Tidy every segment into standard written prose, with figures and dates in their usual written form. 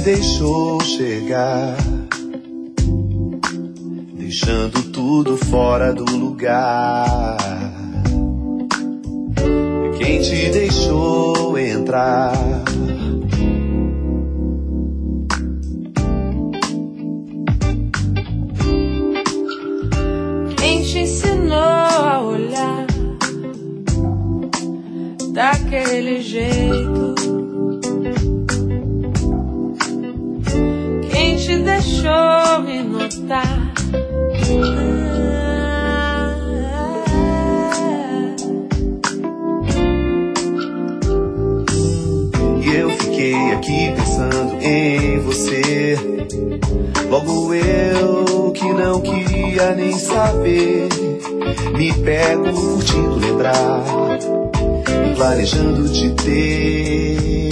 deixou chegar, deixando tudo fora do lugar. Quem te deixou entrar? Quem te ensinou a olhar daquele jeito? Quem te deixou me notar? E eu fiquei aqui pensando em você. Logo eu que não queria nem saber, me pego curtindo lembrar, planejando te ter.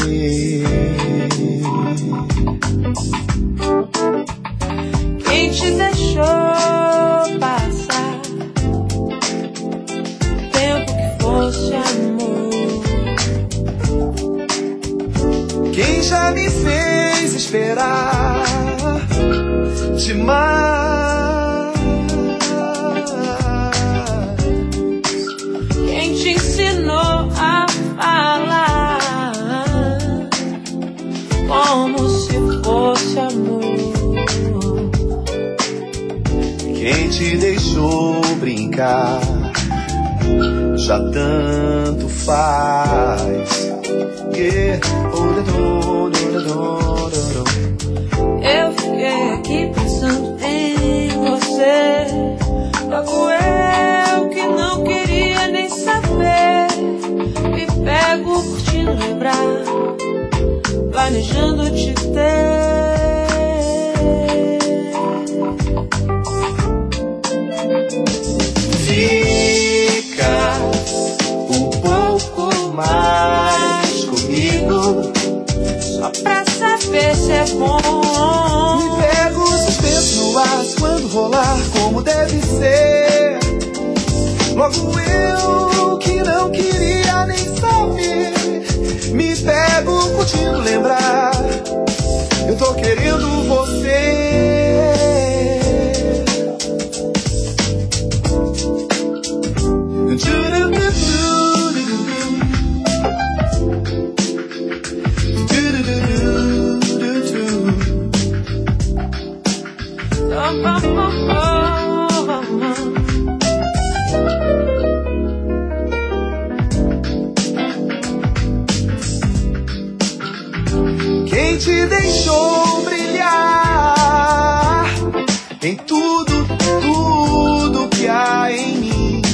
Quem te deixou passar tempo que fosse amor? Quem já me fez esperar demais? Quem te ensinou a falar como se fosse amor? Quem te deixou brincar? Já tanto faz. Eu fiquei aqui pensando em você. Logo eu que não queria nem saber, me pego curtindo lembrar, planejando te ter. Fica um pouco mais comigo, só pra saber se é bom. Me pego suspenso no ar quando rolar como deve ser. Logo eu que não queria nem saber, me pego curtindo lembrar, eu tô querendo você. Quem te deixou brilhar em tudo, tudo que há em mim?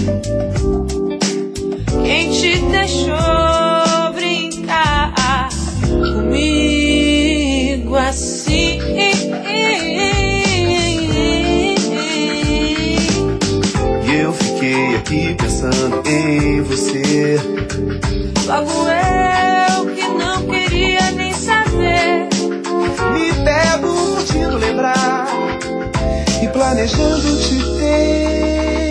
Quem te deixou brincar comigo assim? E eu fiquei aqui pensando em você. Logo eu que não queria nem saber, me pego curtindo lembrar e planejando te ter.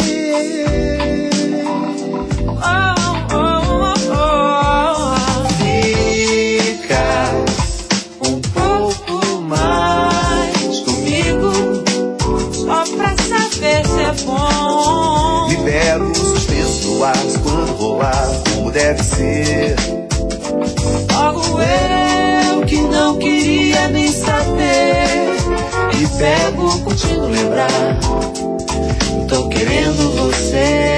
Fica um pouco mais comigo, só pra saber se é bom. Libero o suspenso no ar quando rolar como deve ser. Logo eu que não queria nem saber, me pego curtindo lembrar, tô querendo você.